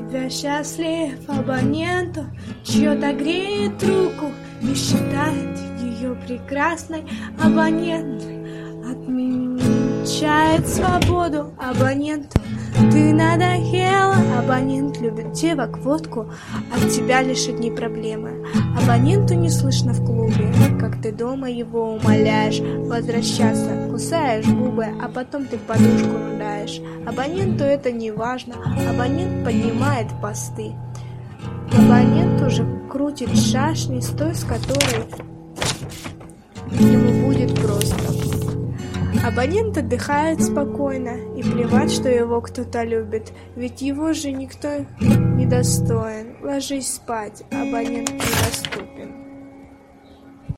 тебя счастлив абоненту, чьё-то греет руку и считает ее прекрасной. Абонент отмечает свободу абоненту. Ты надоела, абонент любит девок, водку, от тебя лишь одни проблемы. Абоненту не слышно в клубе, как ты дома его умоляешь возвращаться, кусаешь губы, а потом ты в подушку рыдаешь. Абоненту это не важно, абонент поднимает посты. Абонент уже крутит шашни с той, с которой ему будет просто. Абонент отдыхает спокойно, и плевать, что его кто-то любит, ведь его же никто не достоин. Ложись спать, абонент недоступен.